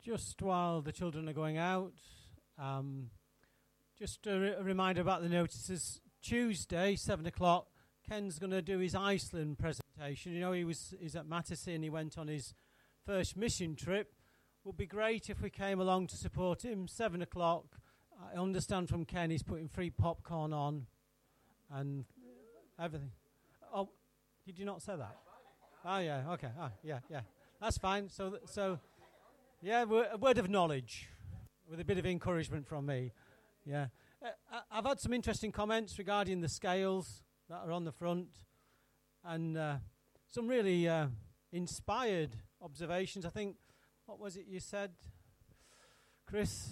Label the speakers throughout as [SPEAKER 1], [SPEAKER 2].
[SPEAKER 1] Just while the children are going out, just a reminder about the notices. Tuesday, 7 o'clock, Ken's going to do his Iceland presentation. You know, he's at Mattersey and he went on his first mission trip. Would be great if we came along to support him. 7 o'clock. I understand from Ken he's putting free popcorn on and everything. Oh, did you not say that? Oh, yeah, okay. Oh, yeah. That's fine. So, yeah, a word of knowledge with a bit of encouragement from me. Yeah. I've had some interesting comments regarding the scales that are on the front and some really inspired observations. I think, what was it you said, Chris?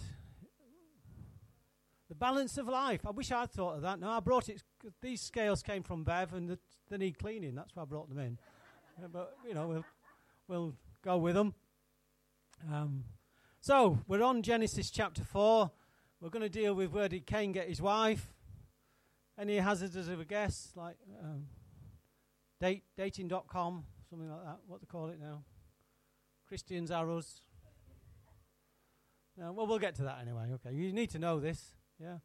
[SPEAKER 1] The balance of life. I wish I'd thought of that. No, I brought it. These scales came from Bev and they need cleaning. That's why I brought them in. But, you know, we'll go with them. So, we're on Genesis chapter 4. We're going to deal with where did Cain get his wife. Any hazards of a guess, like dating.com, something like that. What they call it now? Christian's Arrows. No, well, we'll get to that anyway. Okay, you need to know this. Yeah.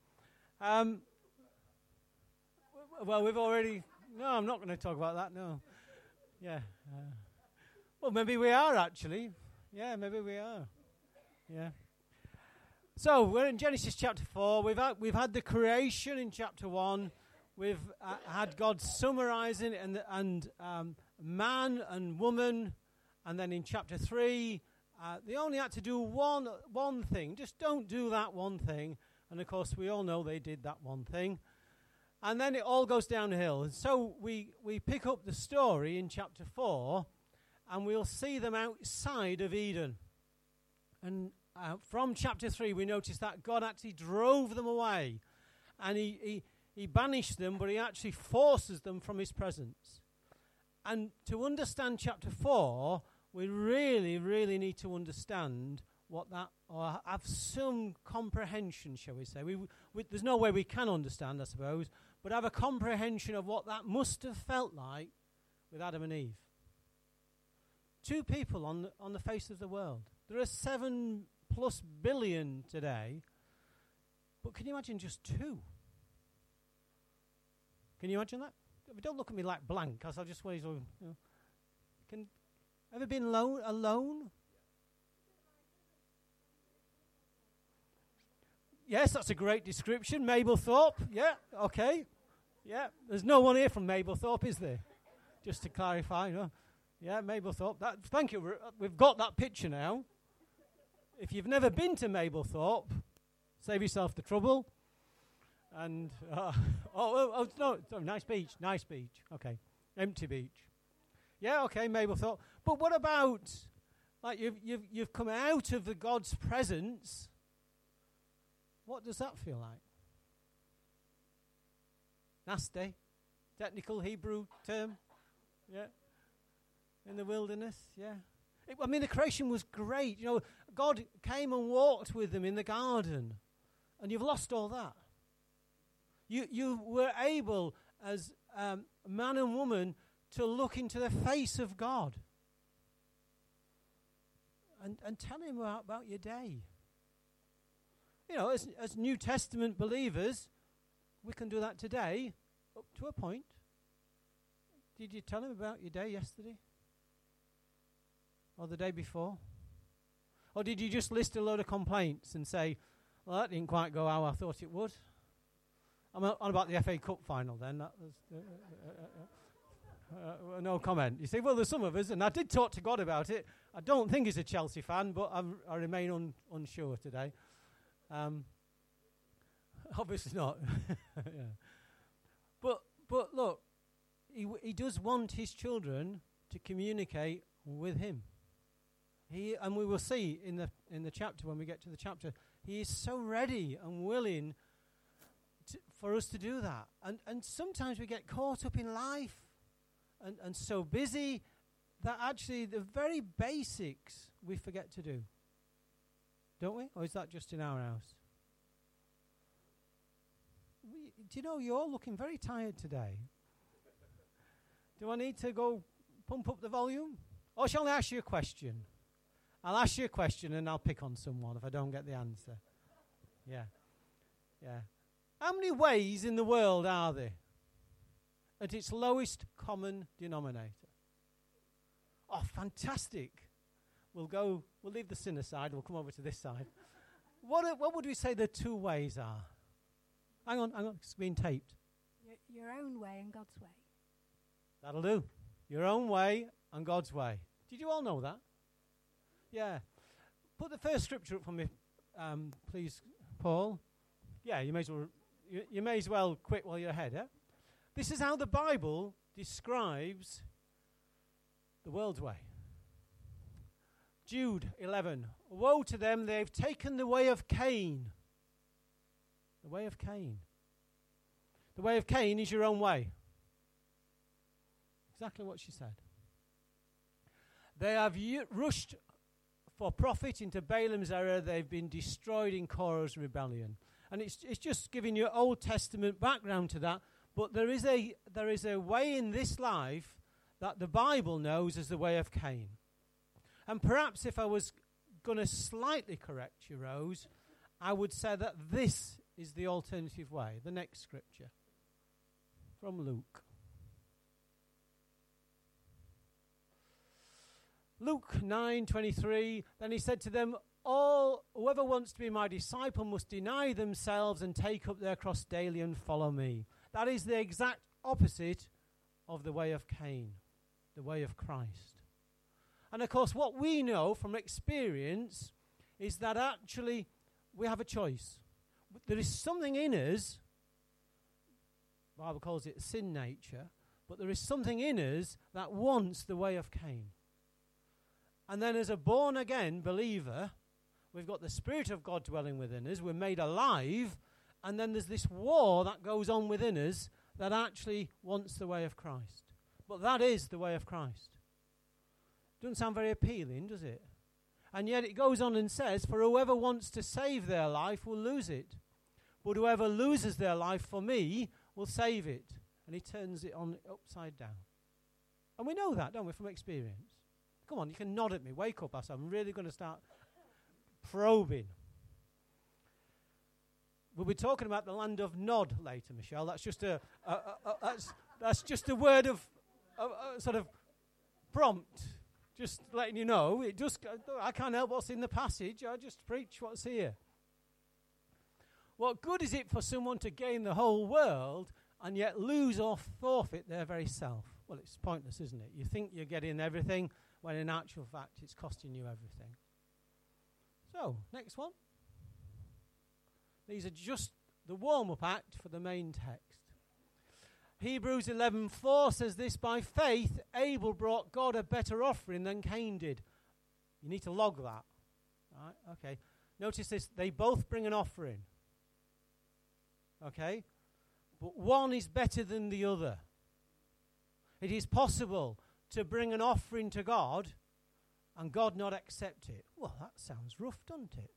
[SPEAKER 1] Well, we've already... No, I'm not going to talk about that, no. Yeah. Well, maybe we are, actually. Yeah, maybe we are. Yeah. So, we're in Genesis chapter 4. We've had the creation in chapter 1. We've had God summarizing and man and woman. And then in chapter 3, they only had to do one thing. Just don't do that one thing. And, of course, we all know they did that one thing. And then it all goes downhill. And so we pick up the story in chapter 4, and we'll see them outside of Eden. And from chapter 3, we notice that God actually drove them away. And he banished them, but he actually forces them from his presence. And to understand chapter 4, we really, really need to understand what that, or have some comprehension, shall we say. There's no way we can understand, I suppose, but have a comprehension of what that must have felt like with Adam and Eve. 2 people on the face of the world. There are 7+ billion today, but can you imagine just 2? Can you imagine that? Don't look at me like blank, because I'll just wait. You know. Ever been alone? Yes, that's a great description. Mablethorpe. Yeah, okay. Yeah, there's no one here from Mablethorpe, is there? Just to clarify, no. Yeah, Mablethorpe. Thank you. We've got that picture now. If you've never been to Mablethorpe, save yourself the trouble. And no, nice beach. Okay, empty beach. Yeah, okay, Mablethorpe. But what about, like, you've come out of the God's presence? What does that feel like? Nasty, technical Hebrew term. Yeah. In the wilderness, yeah. The creation was great. You know, God came and walked with them in the garden, and you've lost all that. You were able, as man and woman, to look into the face of God and tell him about your day. You know, as New Testament believers, we can do that today up to a point. Did you tell him about your day yesterday? Or the day before? Or did you just list a load of complaints and say, well, that didn't quite go how I thought it would? I'm on about the FA Cup final then. That was no comment. You say, well, there's some of us, and I did talk to God about it. I don't think he's a Chelsea fan, but I remain unsure today. Obviously not. Yeah. But look, he does want his children to communicate with him. And we will see in the chapter, when we get to the chapter, he is so ready and willing for us to do that. And sometimes we get caught up in life and so busy that actually the very basics we forget to do. Don't we? Or is that just in our house? Do you know, you're looking very tired today. Do I need to go pump up the volume? Or shall I ask you a question? I'll ask you a question and I'll pick on someone if I don't get the answer. Yeah. Yeah. How many ways in the world are there? At its lowest common denominator. Oh, fantastic. We'll leave the sin aside. We'll come over to this side. What would we say the two ways are? Hang on. It's being taped.
[SPEAKER 2] Your own way and God's way.
[SPEAKER 1] That'll do. Your own way and God's way. Did you all know that? Yeah. Put the first scripture up for me, please, Paul. Yeah, you may as well quit while you're ahead, yeah? This is how the Bible describes the world's way. Jude 11. Woe to them, they've taken the way of Cain. The way of Cain. The way of Cain is your own way. Exactly what she said. They have rushed for profit into Balaam's error. They've been destroyed in Korah's rebellion. And it's just giving you Old Testament background to that. But there is a way in this life that the Bible knows as the way of Cain. And perhaps if I was going to slightly correct you, Rose, I would say that this is the alternative way. The next scripture from Luke. Luke 9:23. Then he said to them, whoever wants to be my disciple must deny themselves and take up their cross daily and follow me. That is the exact opposite of the way of Cain, the way of Christ. And of course, what we know from experience is that actually we have a choice. There is something in us, the Bible calls it sin nature, but there is something in us that wants the way of Cain. And then as a born-again believer, we've got the Spirit of God dwelling within us, we're made alive, and then there's this war that goes on within us that actually wants the way of Christ. But that is the way of Christ. Doesn't sound very appealing, does it? And yet it goes on and says, for whoever wants to save their life will lose it. But whoever loses their life for me will save it. And he turns it on upside down. And we know that, don't we, from experience? Come on, you can nod at me. Wake up, I'm really going to start probing. We'll be talking about the land of Nod later, Michelle. That's just that's just a word of sort of prompt. Just letting you know, I can't help what's in the passage. I just preach what's here. What good is it for someone to gain the whole world and yet lose or forfeit their very self? Well, it's pointless, isn't it? You think you're getting everything, when in actual fact it's costing you everything. So, next one. These are just the warm-up act for the main text. Hebrews 11:4 says this, by faith Abel brought God a better offering than Cain did. You need to log that. Right? Okay. Notice this, they both bring an offering. Okay? But one is better than the other. It is possible to bring an offering to God and God not accept it. Well, that sounds rough, doesn't it?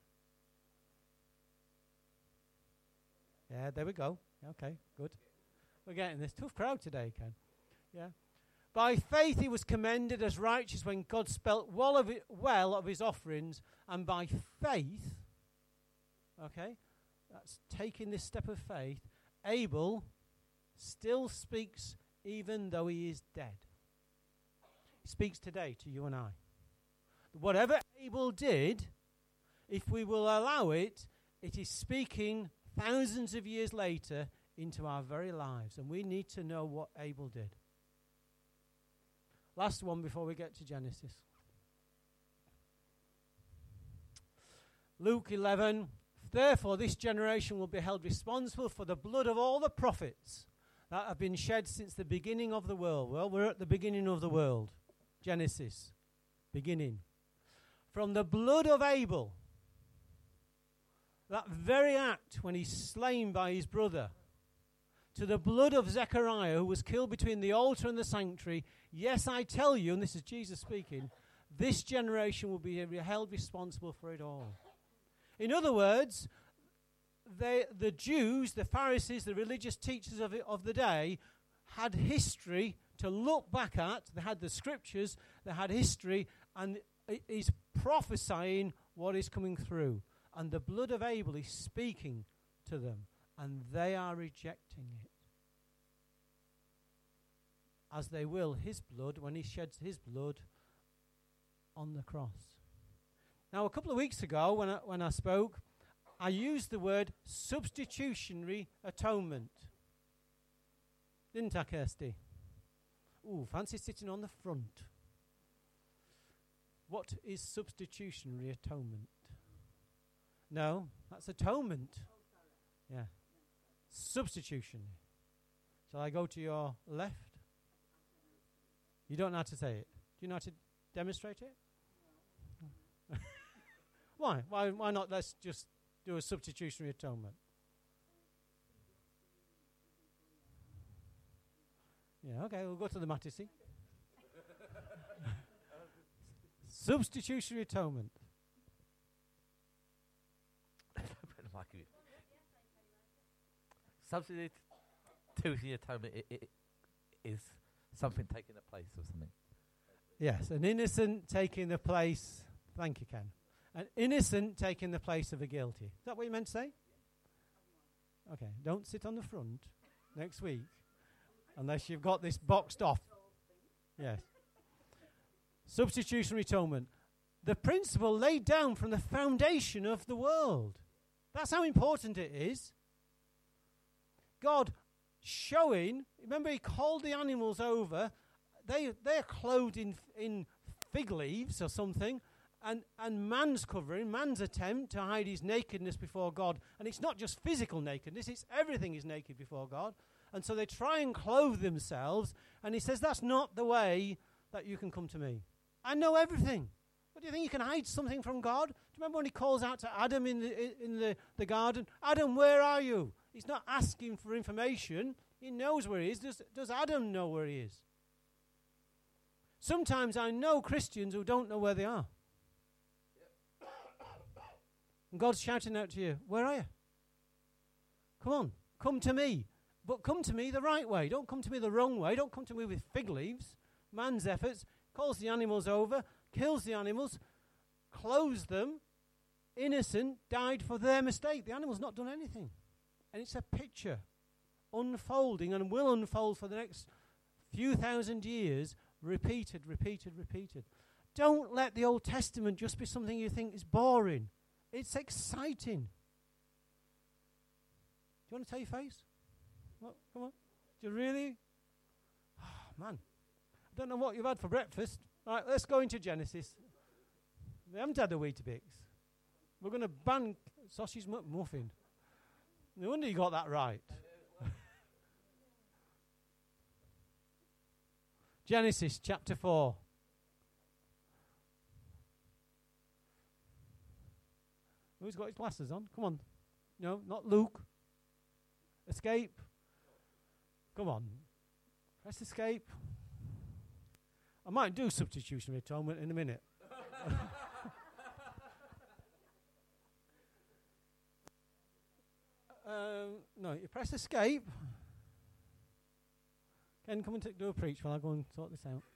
[SPEAKER 1] Yeah, there we go. Okay, good. We're getting this. Tough crowd today, Ken. Yeah. By faith he was commended as righteous when God spelt well of his offerings, and by faith, okay, that's taking this step of faith, Abel still speaks even though he is dead. He speaks today to you and I. Whatever Abel did, if we will allow it, it is speaking thousands of years later into our very lives, and we need to know what Abel did. Last one before we get to Genesis. Luke 11, therefore this generation will be held responsible for the blood of all the prophets that have been shed since the beginning of the world. Well, we're at the beginning of the world. Genesis, beginning. From the blood of Abel, that very act when he's slain by his brother, to the blood of Zechariah, who was killed between the altar and the sanctuary, yes, I tell you, and this is Jesus speaking, this generation will be held responsible for it all. In other words, the Jews, the Pharisees, the religious teachers of the day had history to look back at. They had the scriptures, they had history, and it is prophesying what is coming through. And the blood of Abel is speaking to them, and they are rejecting it. As they will his blood when he sheds his blood on the cross. Now, a couple of weeks ago when I spoke, I used the word substitutionary atonement. Didn't I, Kirsty? Ooh, fancy sitting on the front. What is substitutionary atonement? No, that's atonement. Yeah. Substitutionary. Shall I go to your left? You don't know how to say it. Do you know how to demonstrate it? No. Why? Why not? Let's just do a substitutionary atonement. Yeah, okay, we'll go to the Matisi. Substitutionary atonement.
[SPEAKER 3] Substitutionary atonement is something taking the place of something.
[SPEAKER 1] Yes, an innocent taking the place. Thank you, Ken. An innocent taking the place of a guilty. Is that what you meant to say? Okay, don't sit on the front next week unless you've got this boxed off. Yes. Substitutionary atonement. The principle laid down from the foundation of the world. That's how important it is. God showing, remember he called the animals over, they're clothed in fig leaves or something, and man's covering, man's attempt to hide his nakedness before God. And it's not just physical nakedness, it's everything is naked before God. And so they try and clothe themselves, and he says, that's not the way that you can come to me. I know everything. What do you think, you can hide something from God? Do you remember when he calls out to Adam in the garden? Adam, where are you? He's not asking for information. He knows where he is. Does Adam know where he is? Sometimes I know Christians who don't know where they are. And God's shouting out to you, where are you? Come on, come to me. But come to me the right way. Don't come to me the wrong way. Don't come to me with fig leaves. Man's efforts. Calls the animals over. Kills the animals. Clothes them. Innocent. Died for their mistake. The animal's not done anything. And it's a picture unfolding and will unfold for the next few thousand years. Repeated, repeated, repeated. Don't let the Old Testament just be something you think is boring. It's exciting. Do you want to tell your face? What? Come on. Do you really? Oh, man. I don't know what you've had for breakfast. All right, let's go into Genesis. We haven't had the Weetabix. We're going to ban sausage muffin. No wonder you got that right. Genesis chapter 4. Who's got his glasses on? Come on. No, not Luke. Escape. Come on. Press escape. I might do substitutionary atonement in a minute. No, you press escape. Ken, come and do a preach while I go and sort this out.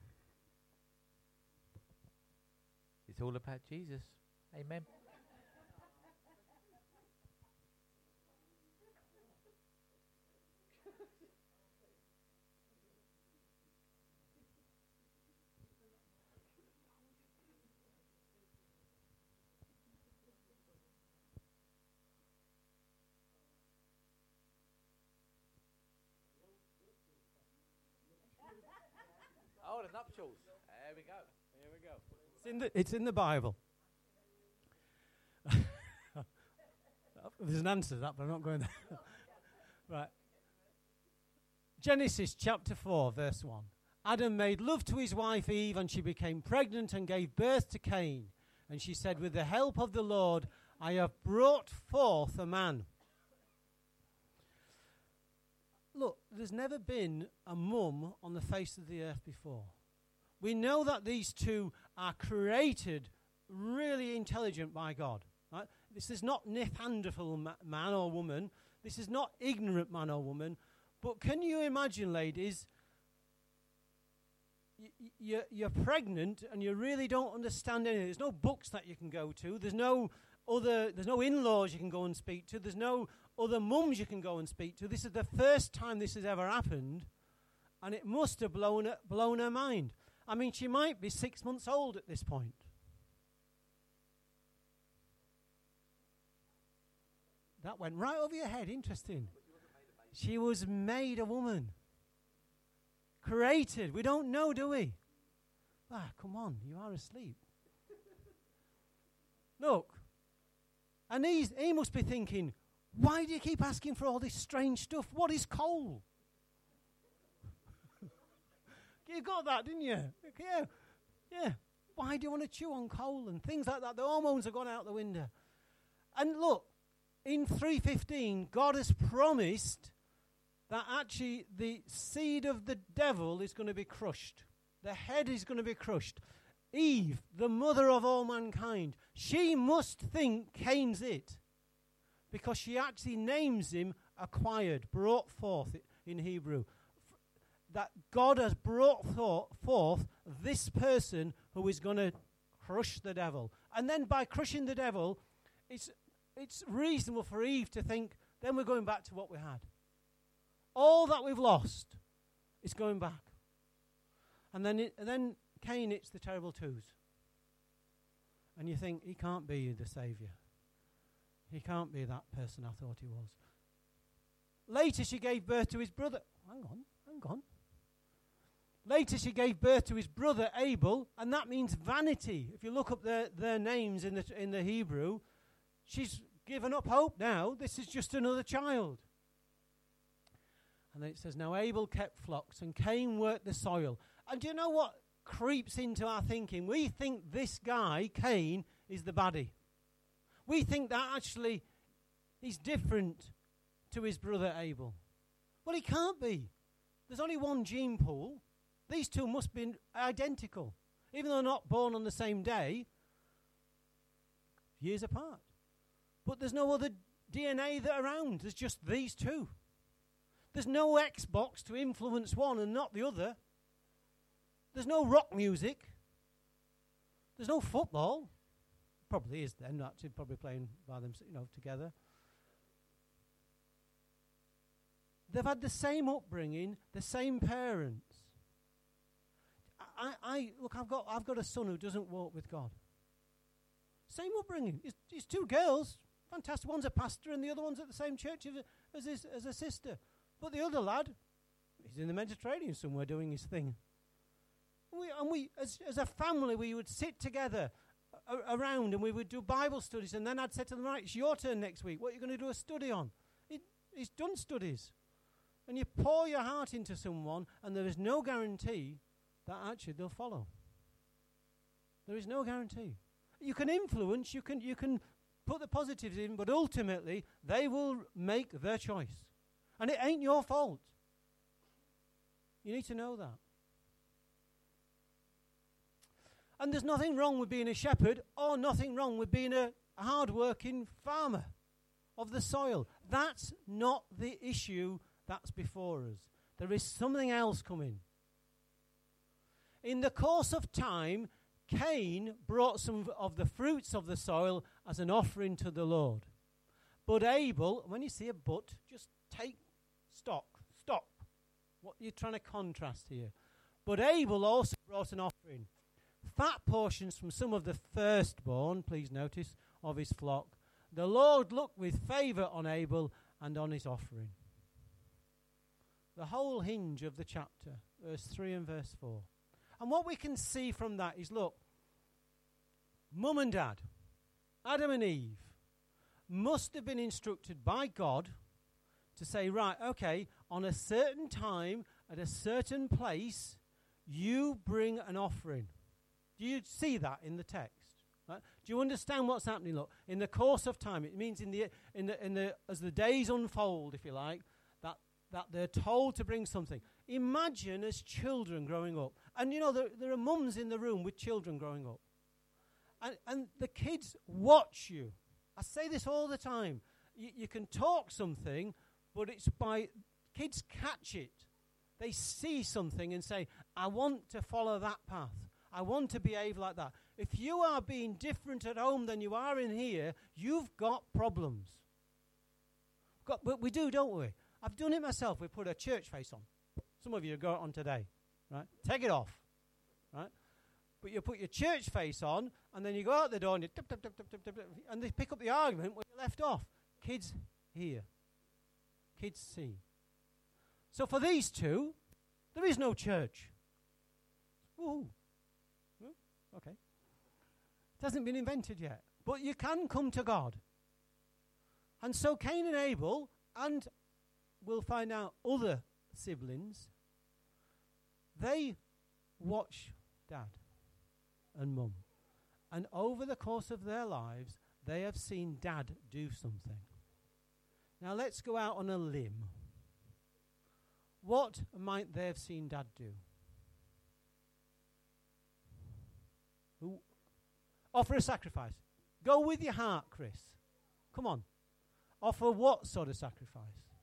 [SPEAKER 3] It's all about Jesus. Amen. Oh, the nuptials. There we go.
[SPEAKER 1] Here we go. It's in the Bible. There's an answer to that, but I'm not going there. Right. Genesis chapter 4, verse 1. Adam made love to his wife Eve, and she became pregnant and gave birth to Cain. And she said, with the help of the Lord, I have brought forth a man. Look, there's never been a mum on the face of the earth before. We know that these two are created really intelligent by God. Right? This is not Neanderthal man or woman. This is not ignorant man or woman. But can you imagine, ladies, you're pregnant and you really don't understand anything. There's no books that you can go to. There's no in-laws you can go and speak to. There's no other mums you can go and speak to. This is the first time this has ever happened, and it must have blown her mind. I mean, she might be 6 months old at this point. That went right over your head. Interesting. She was made a woman. Created. We don't know, do we? Come on. You are asleep. Look. And he must be thinking, why do you keep asking for all this strange stuff? What is coal? You got that, didn't you? Yeah. Why do you want to chew on coal and things like that? The hormones have gone out the window. And look, in 3:15, God has promised that actually the seed of the devil is going to be crushed. The head is going to be crushed. Eve, the mother of all mankind, she must think Cain's it, because she actually names him acquired, brought forth in Hebrew. That God has brought forth this person who is going to crush the devil. And then by crushing the devil, it's reasonable for Eve to think, then we're going back to what we had. All that we've lost is going back. And then Cain hits the terrible twos. And you think, he can't be the Saviour. He can't be that person I thought he was. Later she gave birth to his brother. Hang on. Later she gave birth to his brother Abel, and that means vanity. If you look up their names in the Hebrew, she's given up hope now. This is just another child. And then it says, now Abel kept flocks and Cain worked the soil. And do you know what creeps into our thinking? We think this guy, Cain, is the baddie. We think that actually he's different to his brother Abel. Well, he can't be. There's only one gene pool. These two must be identical. Even though they're not born on the same day, years apart. But there's no other DNA that around. There's just these two. There's no Xbox to influence one and not the other. There's no rock music. There's no football. Probably is then, actually, probably playing by them, together. They've had the same upbringing, the same parents. I've got a son who doesn't walk with God. Same upbringing. He's two girls, fantastic. One's a pastor, and the other one's at the same church as a sister. But the other lad, he's in the Mediterranean somewhere doing his thing. We as a family, we would sit together around and we would do Bible studies, and then I'd say to them, right, it's your turn next week. What are you going to do a study on? He's done studies. And you pour your heart into someone, and there is no guarantee that actually they'll follow. There is no guarantee. You can influence, you can put the positives in, but ultimately they will make their choice. And it ain't your fault. You need to know that. And there's nothing wrong with being a shepherd, or nothing wrong with being a hard-working farmer of the soil. That's not the issue that's before us. There is something else coming. In the course of time, Cain brought some of the fruits of the soil as an offering to the Lord. But Abel, when you see a but, just take stock. Stop. What you're trying to contrast here. But Abel also brought an offering. Fat portions from some of the firstborn, please notice, of his flock. The Lord looked with favour on Abel and on his offering. The whole hinge of the chapter, verse 3 and verse 4. And what we can see from that is, look, Mum and Dad, Adam and Eve, must have been instructed by God to say, right, okay, on a certain time, at a certain place, you bring an offering. Do you see that in the text? Right? Do you understand what's happening? Look, in the course of time, it means as the days unfold, if you like, that they're told to bring something. Imagine as children growing up. And there are mums in the room with children growing up. And the kids watch you. I say this all the time. You can talk something, but it's by kids catch it. They see something and say, I want to follow that path. I want to behave like that. If you are being different at home than you are in here, you've got problems. But we do, don't we? I've done it myself. We put a church face on. Some of you got it on today, right? Take it off, right? But you put your church face on, and then you go out the door, and you and they pick up the argument where you left off. Kids hear. Kids see. So for these two, there is no church. Ooh. Okay. It hasn't been invented yet. But you can come to God. And so Cain and Abel, and we'll find out other siblings, they watch Dad and Mum. And over the course of their lives, they have seen Dad do something. Now let's go out on a limb. What might they have seen Dad do? Offer a sacrifice. Go with your heart, Chris. Come on. Offer what sort of sacrifice?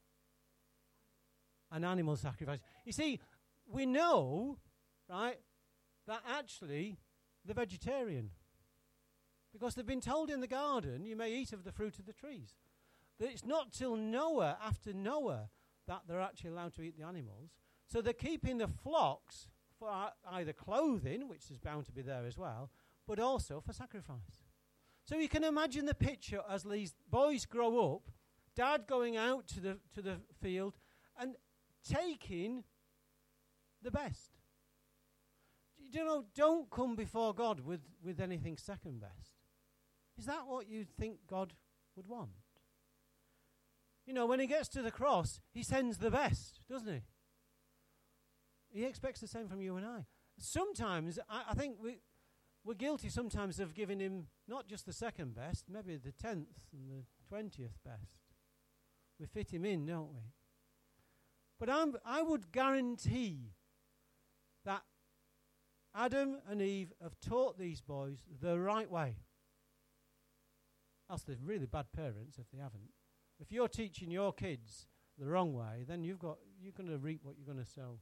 [SPEAKER 1] An animal sacrifice. You see, we know, right, that actually they're vegetarian. Because they've been told in the garden, you may eat of the fruit of the trees. That it's not till Noah, after Noah, that they're actually allowed to eat the animals. So they're keeping the flocks for either clothing, which is bound to be there as well, but also for sacrifice. So you can imagine the picture as these boys grow up, Dad going out to the field and taking the best. You know, don't come before God with anything second best. Is that what you think God would want? You know, when he gets to the cross, he sends the best, doesn't he? He expects the same from you and I. Sometimes, I think we're guilty sometimes of giving him not just the second best, maybe the 10th and the 20th best. We fit him in, don't we? But I would guarantee that Adam and Eve have taught these boys the right way. Else they're really bad parents if they haven't. If you're teaching your kids the wrong way, then you're going to reap what you're going to sow.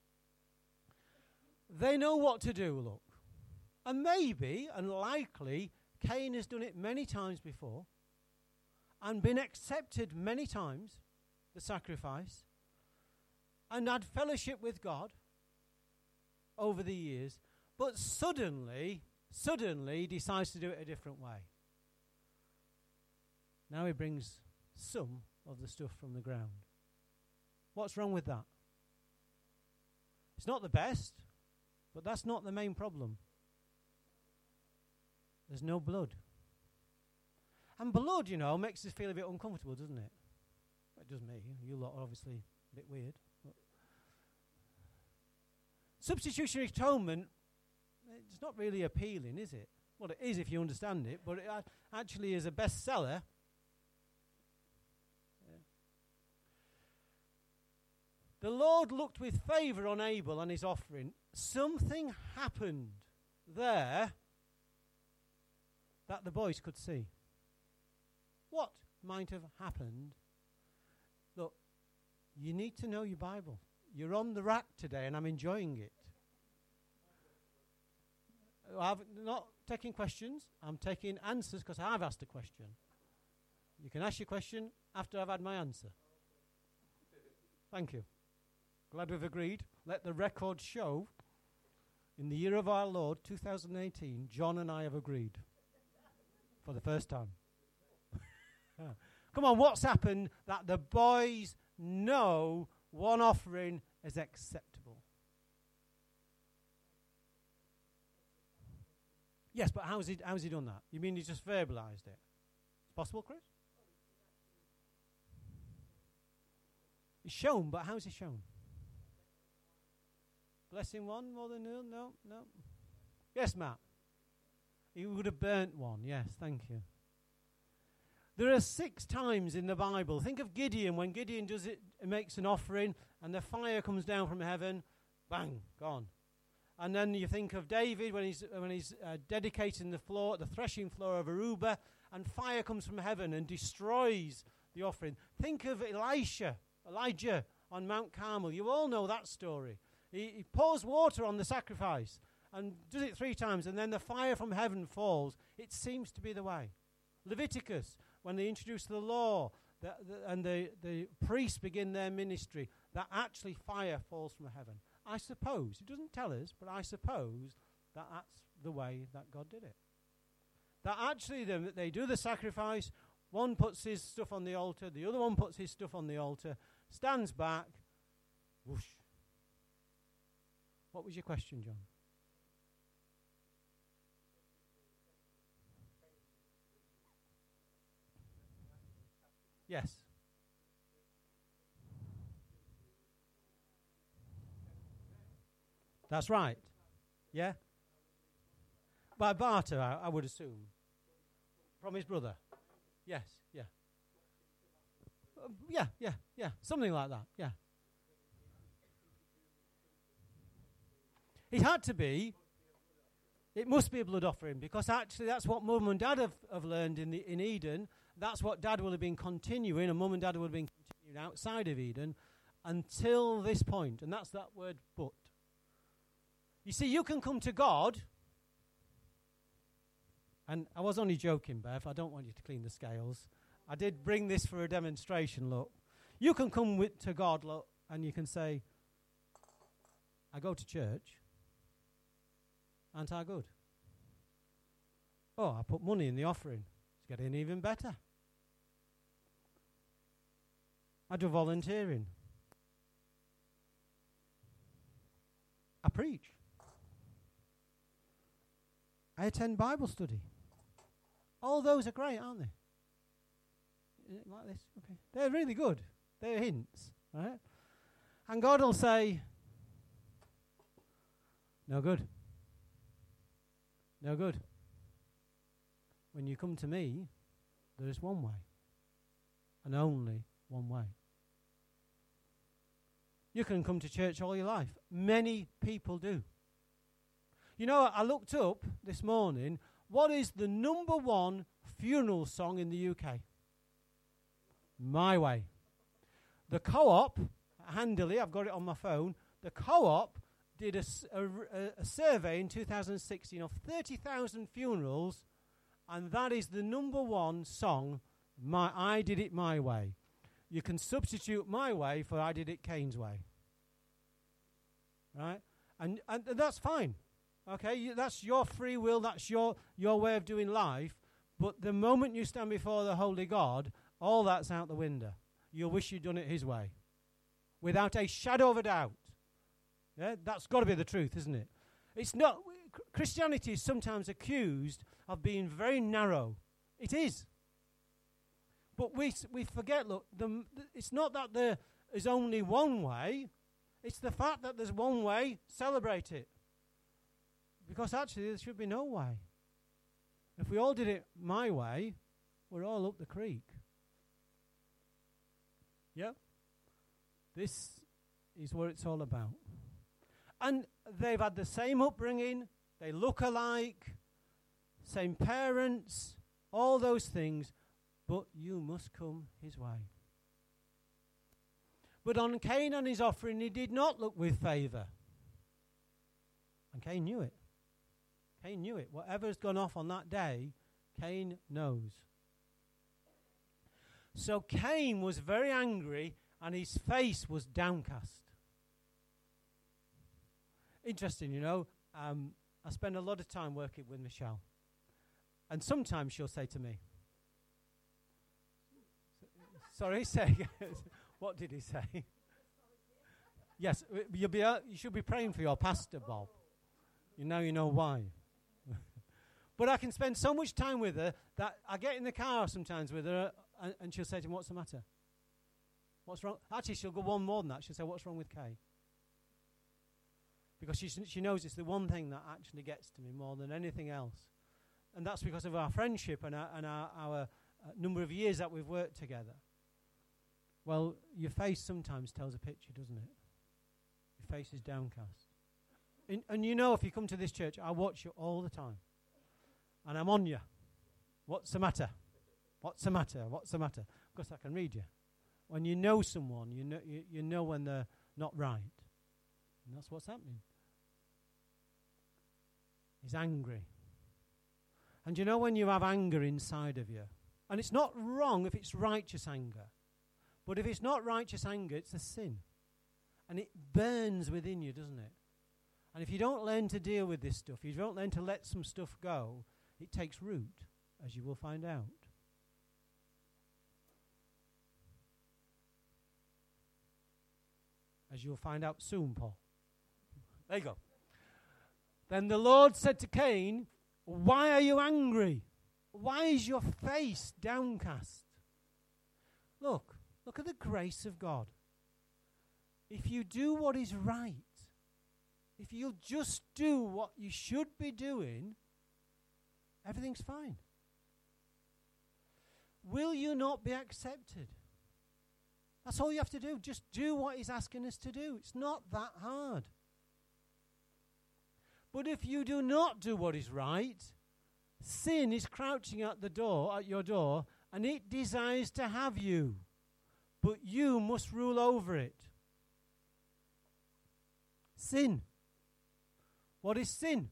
[SPEAKER 1] They know what to do, look. And maybe, and likely, Cain has done it many times before and been accepted many times, the sacrifice, and had fellowship with God over the years, but suddenly decides to do it a different way. Now he brings some of the stuff from the ground. What's wrong with that? It's not the best, but that's not the main problem. There's no blood. And blood, you know, makes us feel a bit uncomfortable, doesn't it? It does me. You lot are obviously a bit weird. But substitutionary atonement, it's not really appealing, is it? Well, it is if you understand it, but it actually is a bestseller. Yeah. The Lord looked with favour on Abel and his offering. Something happened there that the boys could see. What might have happened? Look, you need to know your Bible. You're on the rack today, and I'm enjoying it. I'm not taking questions. I'm taking answers because I've asked a question. You can ask your question after I've had my answer. Thank you. Glad we've agreed. Let the record show, in the year of our Lord, 2018, John and I have agreed. For the first time. Come on, what's happened that the boys know one offering is acceptable? Yes, but how's he done that? You mean he just verbalized it? It's possible, Chris? He's shown, but how's he shown? Blessing one more than nil? No. Yes, Matt. He would have burnt one. Yes, thank you. There are 6 times in the Bible. Think of Gideon. When Gideon does it, makes an offering, and the fire comes down from heaven. Bang, gone. And then you think of David when he's dedicating the threshing floor of Aruba, and fire comes from heaven and destroys the offering. Think of Elijah on Mount Carmel. You all know that story. He pours water on the sacrifice and does it 3 times, and then the fire from heaven falls. It seems to be the way. Leviticus, when they introduce the law and the priests begin their ministry, that actually fire falls from heaven. I suppose, it doesn't tell us, but I suppose that that's the way that God did it. That actually they do the sacrifice, one puts his stuff on the altar, the other one puts his stuff on the altar, stands back, whoosh. What was your question, John? Yes. That's right. Yeah? By barter, I would assume. From his brother. Yes, yeah. Yeah. Something like that, yeah. It had to be. It must be a blood offering, because actually that's what Mum and Dad have learned in Eden. That's what Dad will have been continuing, and Mum and Dad will have been continuing outside of Eden until this point. And that's that word, but. You see, you can come to God, and I was only joking, Bev. I don't want you to clean the scales. I did bring this for a demonstration, look. You can come to God, look, and you can say, I go to church. Aren't I good? Oh, I put money in the offering. It's getting even better. I do volunteering. I preach. I attend Bible study. All those are great, aren't they? Like this, okay. They're really good. They're hints, right? And God will say, no good. No good. When you come to me, there is one way, and only one way. You can come to church all your life. Many people do. You know, I looked up this morning, what is the number 1 funeral song in the UK? My Way. The Co-op, handily, I've got it on my phone, the Co-op did a survey in 2016 of 30,000 funerals, and that is the number 1 song, I Did It My Way. You can substitute My Way for I Did It Kane's Way. Right? And that's fine. Okay, that's your free will, that's your way of doing life, but the moment you stand before the holy God, all that's out the window. You'll wish you'd done it his way. Without a shadow of a doubt. Yeah, that's got to be the truth, isn't it? It's not. Christianity is sometimes accused of being very narrow. It is. But we forget, look, it's not that there is only one way. It's the fact that there's one way, celebrate it. Because actually there should be no way. If we all did it my way, we're all up the creek. Yeah? This is what it's all about. And they've had the same upbringing, they look alike, same parents, all those things, but you must come his way. But on Cain and his offering, he did not look with favour. And Cain knew it. Cain knew it. Whatever's gone off on that day, Cain knows. So Cain was very angry, and his face was downcast. Interesting, you know. I spend a lot of time working with Michelle. And sometimes she'll say to me, sorry, say what did he say? Yes, you should be praying for your pastor, Bob. You know why. But I can spend so much time with her that I get in the car sometimes with her and she'll say to me, what's the matter? What's wrong? Actually, she'll go one more than that. She'll say, what's wrong with Kay? Because she knows it's the one thing that actually gets to me more than anything else. And that's because of our friendship and our number of years that we've worked together. Well, your face sometimes tells a picture, doesn't it? Your face is downcast. And you know, if you come to this church, I watch you all the time. And I'm on you. What's the matter? What's the matter? What's the matter? Of course, I can read you. When you know someone, you know when they're not right. And that's what's happening. He's angry. And you know when you have anger inside of you, and it's not wrong if it's righteous anger, but if it's not righteous anger, it's a sin. And it burns within you, doesn't it? And if you don't learn to deal with this stuff, you don't learn to let some stuff go, it takes root, as you will find out. As you'll find out soon, Paul. There you go. Then the Lord said to Cain, why are you angry? Why is your face downcast? Look at the grace of God. If you do what is right, if you'll just do what you should be doing, everything's fine. Will you not be accepted? That's all you have to do. Just do what he's asking us to do. It's not that hard. But if you do not do what is right, sin is crouching at your door, and it desires to have you. But you must rule over it. Sin. What is sin?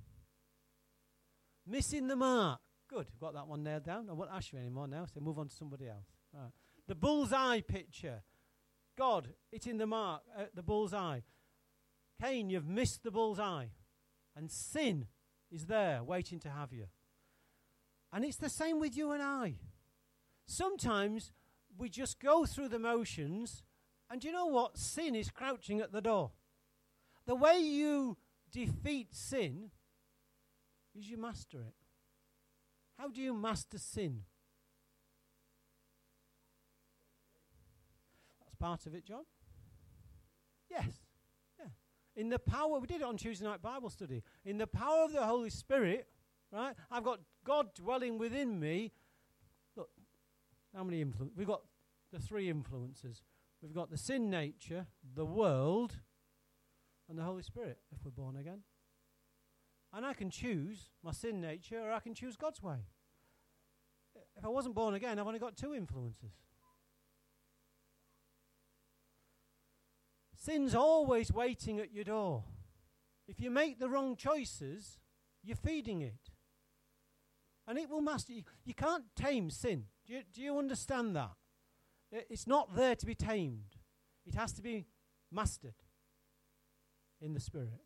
[SPEAKER 1] Missing the mark. Good, got that one nailed down. I won't ask you anymore now, so move on to somebody else. Right. The bullseye picture. God hitting the mark, the bullseye. Cain, you've missed the bullseye. And sin is there waiting to have you. And it's the same with you and I. Sometimes we just go through the motions, and you know what? Sin is crouching at the door. The way you defeat sin is you master it. How do you master sin? That's part of it, John. Yes. Yeah. In the power, we did it on Tuesday night Bible study. In the power of the Holy Spirit, right? I've got God dwelling within me. Look, how many influences? We've got the three influences. We've got the sin nature, the world, and the Holy Spirit, if we're born again. And I can choose my sin nature, or I can choose God's way. If I wasn't born again, I've only got two influences. Sin's always waiting at your door. If you make the wrong choices, you're feeding it. And it will master you. You can't tame sin. Do you understand that? It's not there to be tamed. It has to be mastered in the Spirit.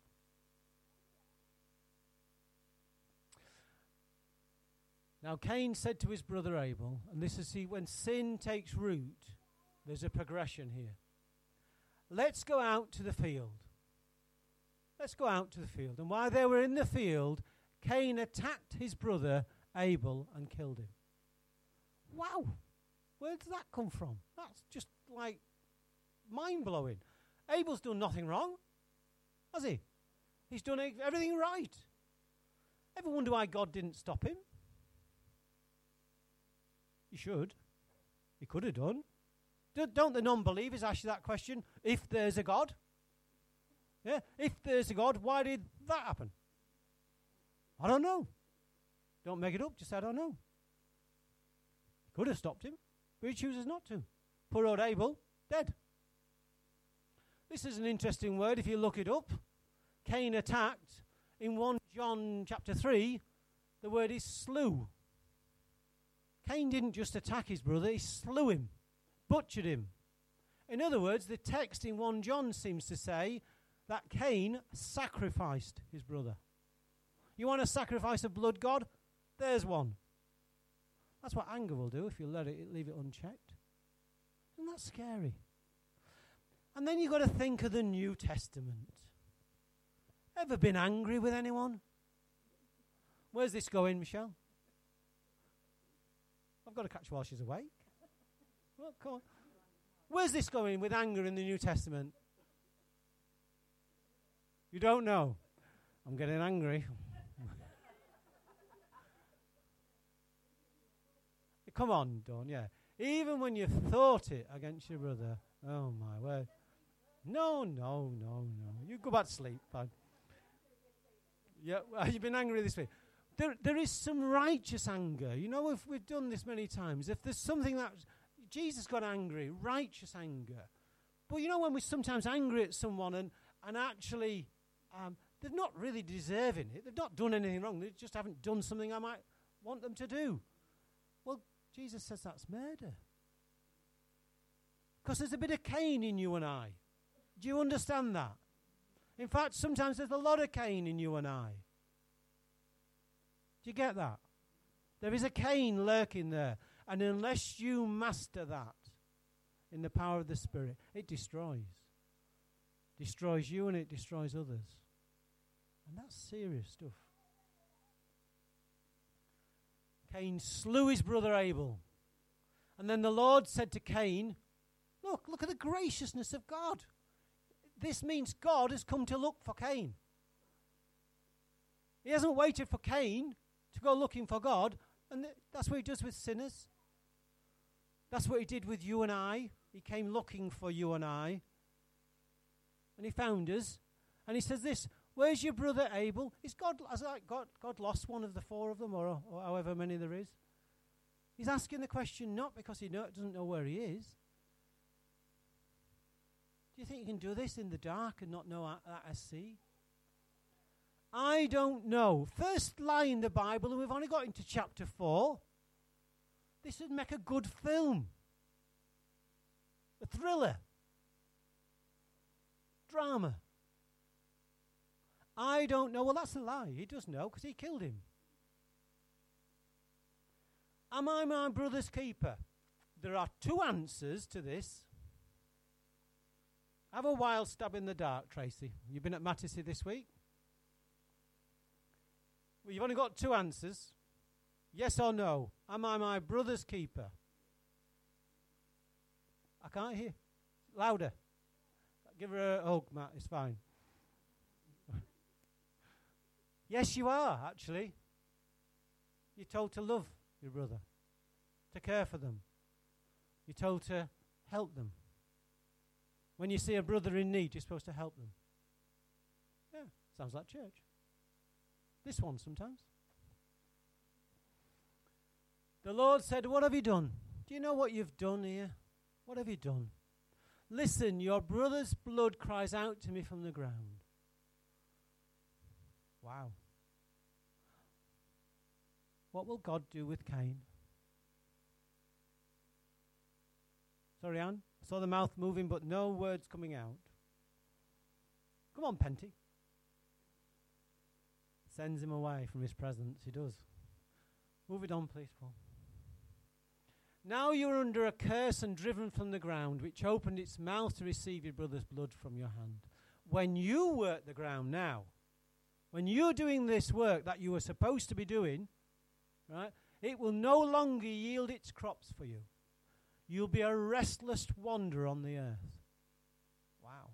[SPEAKER 1] Now Cain said to his brother Abel, and this is when sin takes root, there's a progression here. Let's go out to the field. Let's go out to the field. And while they were in the field, Cain attacked his brother Abel and killed him. Wow. Where did that come from? That's just like mind-blowing. Abel's done nothing wrong, has he? He's done everything right. Ever wonder why God didn't stop him? He should. He could have done. Don't the non-believers ask you that question? If there's a God? Yeah. If there's a God, why did that happen? I don't know. Don't make it up. Just say, I don't know. He could have stopped him, but he chooses not to. Poor old Abel, dead. This is an interesting word if you look it up. Cain attacked. In 1 John chapter 3, the word is slew. Cain didn't just attack his brother, he slew him, butchered him. In other words, the text in 1 John seems to say that Cain sacrificed his brother. You want a sacrifice of blood, God? There's one. That's what anger will do if you leave it unchecked. Isn't that scary? And then you've got to think of the New Testament. Ever been angry with anyone? Where's this going, Michelle? I've got to catch her while she's awake. Well, come on. Where's this going with anger in the New Testament? You don't know. I'm getting angry. Come on, Dawn, yeah. Even when you thought it against your brother. Oh, my word. No. You go back to sleep. Fine. Yeah, you've been angry this week. There is some righteous anger. You know, if we've done this many times, if there's something that Jesus got angry, righteous anger. But you know when we're sometimes angry at someone and actually they're not really deserving it. They've not done anything wrong. They just haven't done something I might want them to do. Well, Jesus says that's murder. Because there's a bit of Cain in you and I. Do you understand that? In fact, sometimes there's a lot of Cain in you and I. Do you get that? There is a Cain lurking there. And unless you master that in the power of the Spirit, it destroys. Destroys you and it destroys others. And that's serious stuff. Cain slew his brother Abel. And then the Lord said to Cain, look at the graciousness of God. This means God has come to look for Cain. He hasn't waited for Cain to go looking for God. And that's what he does with sinners. That's what he did with you and I. He came looking for you and I. And he found us. And he says this, where's your brother Abel? Is God lost one of the four of them or however many there is? He's asking the question not because he doesn't know where he is. Do you think you can do this in the dark and not know that I see? I don't know. First lie in the Bible, and we've only got into chapter 4. This would make a good film. A thriller. Drama. I don't know. Well, that's a lie. He does know because he killed him. Am I my brother's keeper? There are two answers to this. Have a wild stab in the dark, Tracy. You've been at Mattersey this week? Well, you've only got two answers. Yes or no. Am I my brother's keeper? I can't hear. Louder. Give her a hug, Matt. It's fine. Yes, you are, actually. You're told to love your brother, to care for them. You're told to help them. When you see a brother in need, you're supposed to help them. Yeah, sounds like church. This one sometimes. The Lord said, what have you done? Do you know what you've done here? What have you done? Listen, your brother's blood cries out to me from the ground. Wow. What will God do with Cain? Sorry, Anne. I saw the mouth moving, but no words coming out. Come on, Penty. Sends him away from his presence. He does. Move it on, please, Paul. Now you're under a curse and driven from the ground, which opened its mouth to receive your brother's blood from your hand. When you work the ground now, when you're doing this work that you were supposed to be doing, right, it will no longer yield its crops for you. You'll be a restless wanderer on the earth. Wow.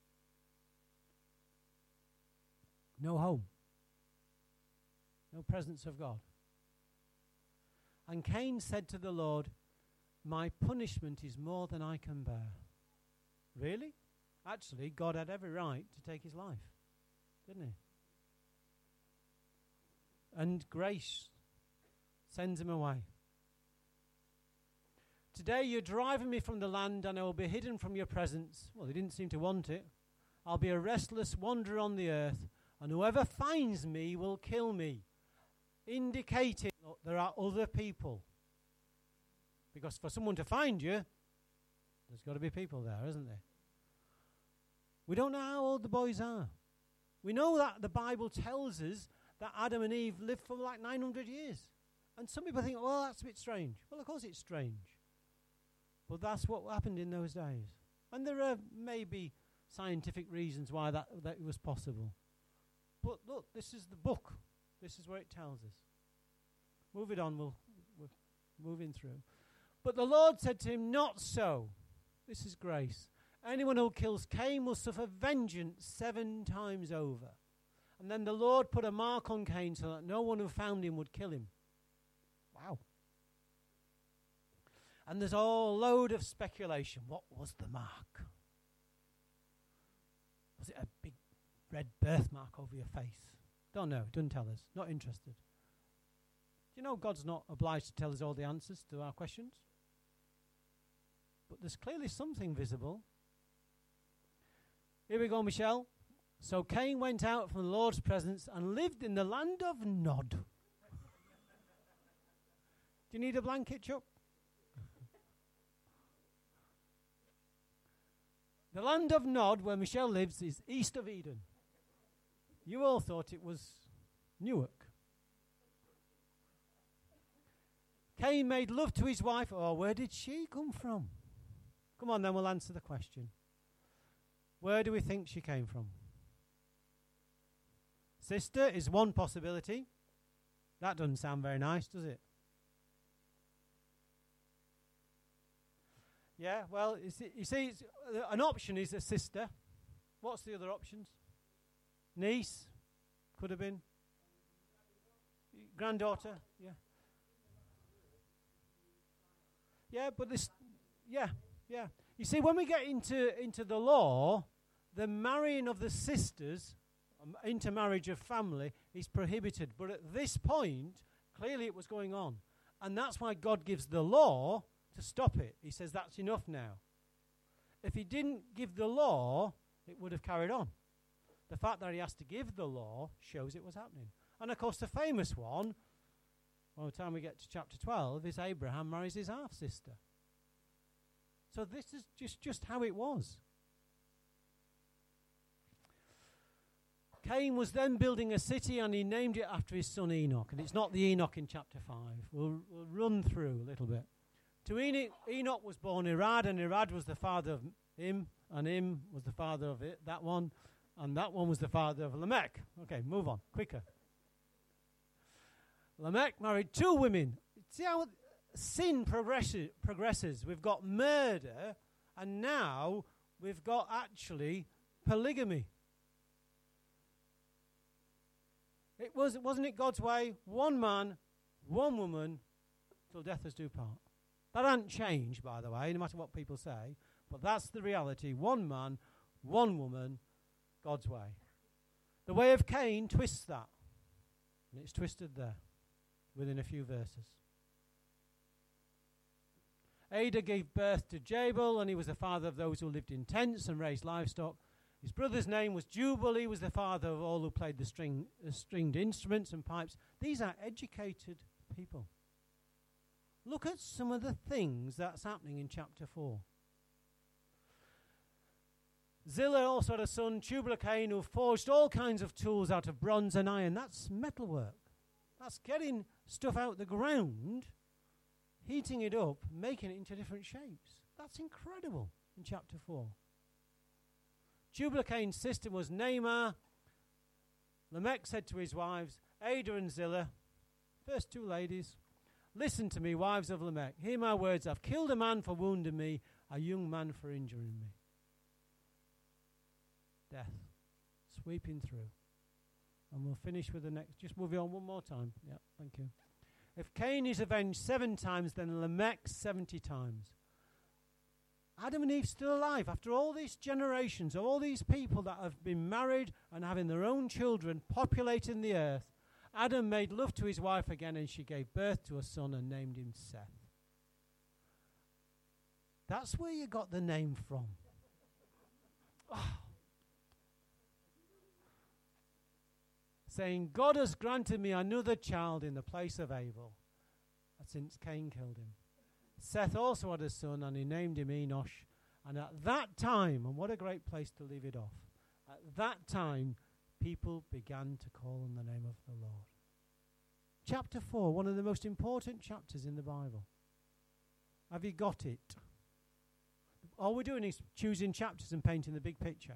[SPEAKER 1] No home. No presence of God. And Cain said to the Lord, my punishment is more than I can bear. Really? Actually, God had every right to take his life, didn't he? And grace sends him away. Today you're driving me from the land, and I will be hidden from your presence. Well, they didn't seem to want it. I'll be a restless wanderer on the earth, and whoever finds me will kill me. Indicating there are other people. Because for someone to find you, there's got to be people there, isn't there? We don't know how old the boys are. We know that the Bible tells us that Adam and Eve lived for like 900 years. And some people think, well, that's a bit strange. Well, of course it's strange. But that's what happened in those days. And there are maybe scientific reasons why that was possible. But look, this is the book. This is where it tells us. Move it on, we're moving through. But the Lord said to him, not so. This is grace. Anyone who kills Cain will suffer vengeance 7 times over. And then the Lord put a mark on Cain so that no one who found him would kill him. Wow. And there's a load of speculation. What was the mark? Was it a big red birthmark over your face? Don't know. Doesn't tell us. Not interested. Do you know God's not obliged to tell us all the answers to our questions? but there's clearly something visible. Here we go, Michelle. So Cain went out from the Lord's presence and lived in the land of Nod. Do you need a blanket, Chuck? The land of Nod, where Michelle lives, is east of Eden. You all thought it was Newark. Cain made love to his wife. Oh, where did she come from? Come on, then we'll answer the question. Where do we think she came from? Sister is one possibility. That doesn't sound very nice, does it? Yeah, well, you see, an option is a sister. What's the other options? Niece, could have been. Granddaughter, yeah. Yeah, but this, yeah. You see, when we get into the law, the marrying of the sisters, intermarriage of family, is prohibited. But at this point, clearly it was going on. And that's why God gives the law to stop it. He says that's enough now. If he didn't give the law, it would have carried on. The fact that he has to give the law shows it was happening. And of course the famous one, by the time we get to chapter 12, is Abraham marries his half-sister. So this is just how it was. Cain was then building a city and he named it after his son Enoch. And it's not the Enoch in chapter 5. We'll run through a little bit. To Enoch was born Irad, and Irad was the father of him, and him was the father of that one, and that one was the father of Lamech. Okay, move on, quicker. Lamech married 2 women. See how sin progresses. We've got murder, and now we've got actually polygamy. Wasn't it God's way? 1 man, 1 woman, till death us do part. That hasn't changed, by the way, no matter what people say. But that's the reality. 1 man, 1 woman, God's way. The way of Cain twists that. And it's twisted there within a few verses. Ada gave birth to Jabal, and he was the father of those who lived in tents and raised livestock. His brother's name was Jubal. He was the father of all who played the stringed instruments and pipes. These are educated people. Look at some of the things that's happening in chapter 4. Zillah also had a son, Tubal-Cain, who forged all kinds of tools out of bronze and iron. That's metalwork. That's getting stuff out the ground, heating it up, making it into different shapes. That's incredible in chapter 4. Tubal-Cain's sister was Naamah. Lamech said to his wives, Ada and Zillah, first 2 ladies, listen to me, wives of Lamech. Hear my words. I've killed a man for wounding me, a young man for injuring me. Death. Sweeping through. And we'll finish with the next. Just move it on one more time. Yeah, thank you. If Cain is avenged 7 times, then Lamech 70 times. Adam and Eve still alive after all these generations, all these people that have been married and having their own children populating the earth. Adam made love to his wife again, and she gave birth to a son and named him Seth. That's where you got the name from. Oh. Saying, God has granted me another child in the place of Abel, since Cain killed him. Seth also had a son, and he named him Enosh. And at that time, and what a great place to leave it off, at that time, people began to call on the name of the Lord. Chapter 4, one of the most important chapters in the Bible. Have you got it? All we're doing is choosing chapters and painting the big picture.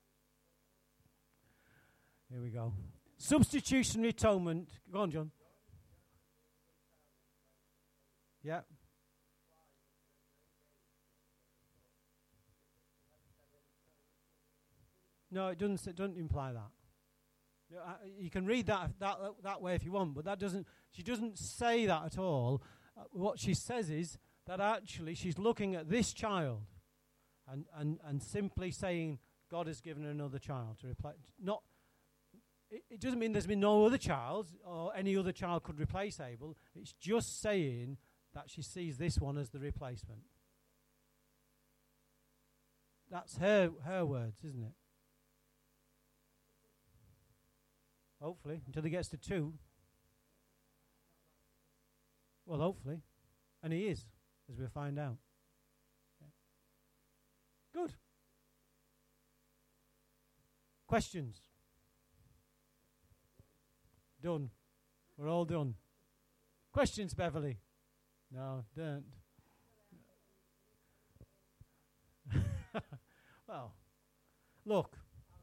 [SPEAKER 1] Here we go. Substitutionary atonement. Go on, John. Yeah. No, it doesn't imply that. You can read that way if you want, but that doesn't. She doesn't say that at all. What she says is that actually she's looking at this child, and simply saying God has given her another child to replace. Not. It doesn't mean there's been no other child or any other child could replace Abel. It's just saying that she sees this one as the replacement. That's her words, isn't it? Hopefully, until he gets to 2. Well, hopefully. And he is, as we'll find out. Okay. Good. Questions? Done. We're all done. Questions, Beverly? No, don't. Well, look.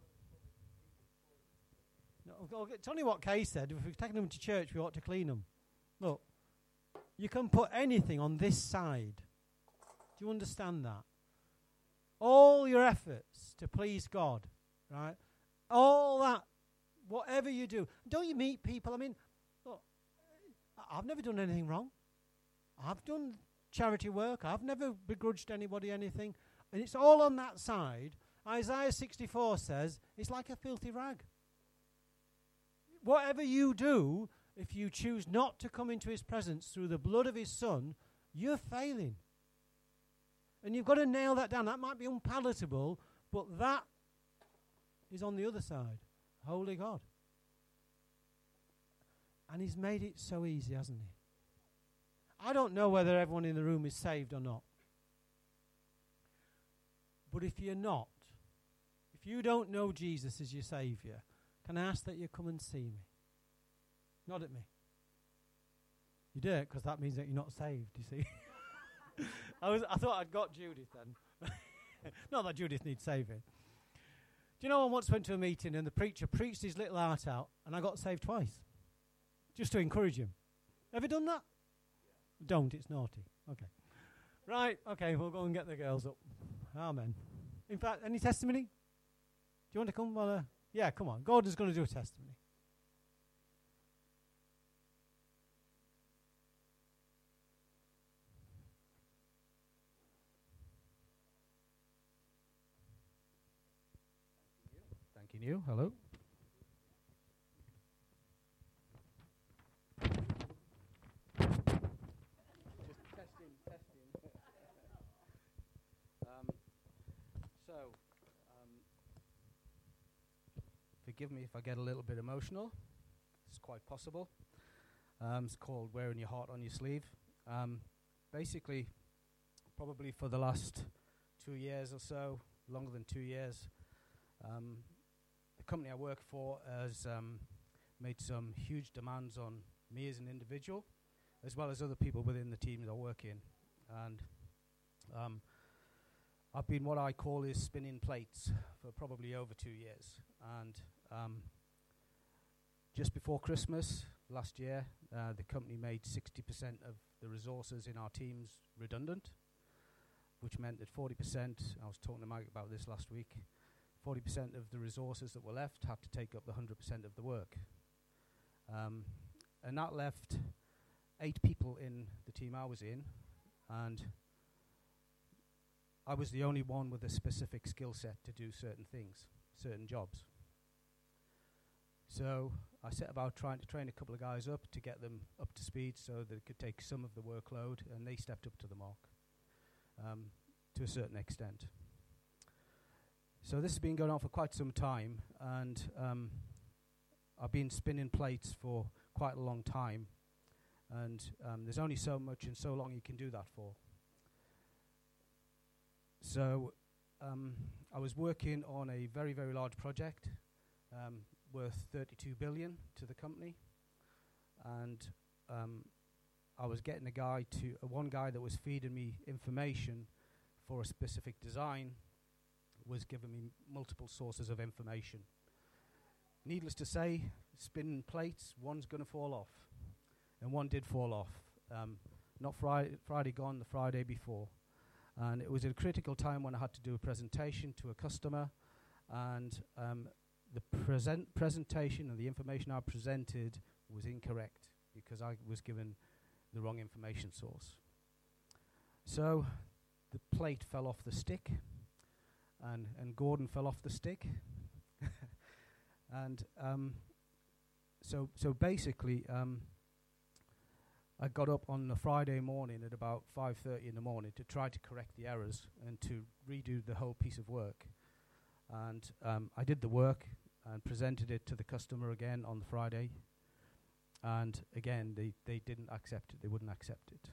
[SPEAKER 1] No, it's only what Kay said. If we're taking them to church, we ought to clean them. Look, you can put anything on this side. Do you understand that? All your efforts to please God, right? All that, whatever you do. Don't you meet people? I mean, look, I've never done anything wrong. I've done charity work. I've never begrudged anybody anything. And it's all on that side. Isaiah 64 says, it's like a filthy rag. Whatever you do, if you choose not to come into his presence through the blood of his son, you're failing. And you've got to nail that down. That might be unpalatable, but that is on the other side. Holy God. And he's made it so easy, hasn't he? I don't know whether everyone in the room is saved or not. But if you're not, if you don't know Jesus as your Saviour, can I ask that you come and see me? Nod at me. You do it because that means that you're not saved, you see. I thought I'd got Judith then. Not that Judith needs saving. Do you know, I once went to a meeting and the preacher preached his little heart out and I got saved twice. Just to encourage him. Have you done that? Don't, it's naughty. Okay. Right, okay, we'll go and get the girls up. Amen. In fact, any testimony? Do you want to come? Well, yeah, come on. Gordon's going to do a testimony.
[SPEAKER 4] Thank you. Hello. Just testing. Forgive me if I get a little bit emotional. It's quite possible. It's called wearing your heart on your sleeve. Basically, probably for the last 2 years or so, longer than 2 years, the company I work for has made some huge demands on me as an individual, as well as other people within the teams I work in. And I've been what I call is spinning plates for probably over 2 years. And just before Christmas last year, the company made 60% of the resources in our teams redundant, which meant that 40%, I was talking to Mike about this last week, 40% of the resources that were left had to take up the 100% of the work. And that left 8 people in the team I was in, and I was the only one with a specific skill set to do certain things, certain jobs. So I set about trying to train a couple of guys up to get them up to speed so they could take some of the workload, and they stepped up to the mark to a certain extent. So this has been going on for quite some time, and I've been spinning plates for quite a long time, and there's only so much and so long you can do that for. So I was working on a very, very large project worth 32 billion to the company, and I was getting one guy that was feeding me information for a specific design was giving me multiple sources of information. Needless to say, spinning plates, one's going to fall off, and one did fall off. Not Friday gone, the Friday before. And it was at a critical time when I had to do a presentation to a customer, and the presentation and the information I presented was incorrect because I was given the wrong information source. So the plate fell off the stick, and Gordon fell off the stick. And so basically, I got up on a Friday morning at about 5:30 in the morning to try to correct the errors and to redo the whole piece of work. And I did the work and presented it to the customer again on the Friday. And again, they didn't accept it. They wouldn't accept it.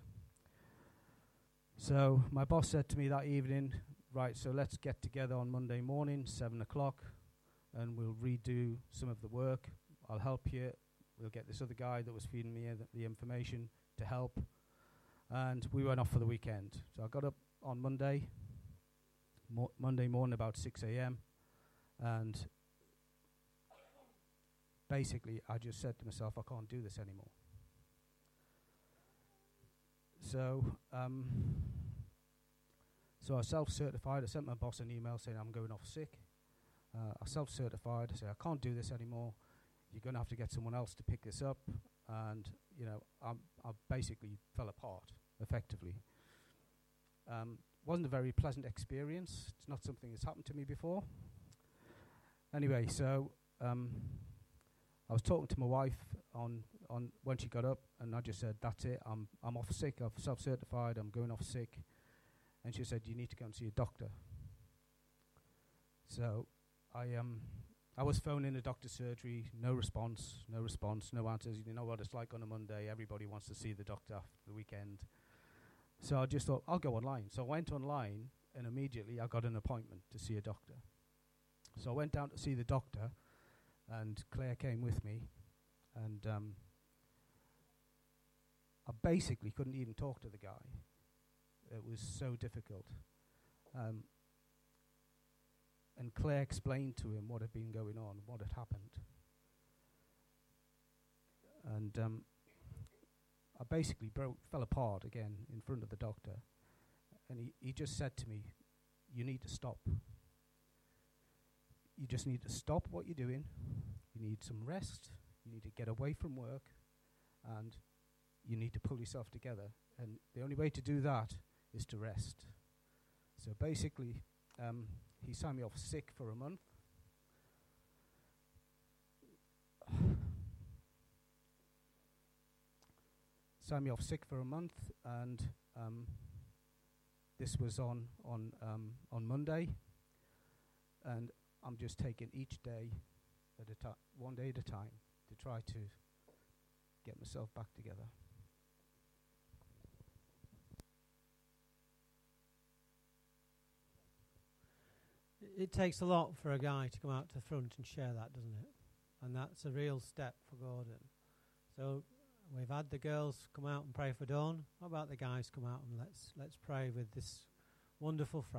[SPEAKER 4] So my boss said to me that evening, right, so let's get together on Monday morning, 7 o'clock, and we'll redo some of the work. I'll help you. We'll get this other guy that was feeding me the information to help. And we went off for the weekend. So I got up on Monday morning about 6 a.m. And basically I just said to myself, I can't do this anymore. So I self-certified. I sent my boss an email saying I'm going off sick. I self-certified. I said, I can't do this anymore. You're going to have to get someone else to pick this up. And, you know, I basically fell apart, effectively. Wasn't a very pleasant experience. It's not something that's happened to me before. Anyway, so I was talking to my wife on when she got up, and I just said, that's it, I'm off sick. I've self-certified. I'm going off sick. And she said, you need to go and see a doctor. So I was phoning the doctor's surgery, no response, no answers. You know what it's like on a Monday. Everybody wants to see the doctor after the weekend. So I just thought, I'll go online. So I went online, and immediately I got an appointment to see a doctor. So I went down to see the doctor, and Claire came with me. And I basically couldn't even talk to the guy. It was so difficult. And Claire explained to him what had been going on, what had happened. And I basically fell apart again in front of the doctor. And he just said to me, you need to stop. You just need to stop what you're doing. You need some rest. You need to get away from work. And you need to pull yourself together. And the only way to do that is to rest. So basically, he signed me off sick for a month. Signed me off sick for a month, and this was on Monday. And I'm just taking each day at a time, one day at a time, to try to get myself back together.
[SPEAKER 1] It takes a lot for a guy to come out to the front and share that, doesn't it? And that's a real step for Gordon. So we've had the girls come out and pray for Dawn. How about the guys come out and let's pray with this wonderful friend.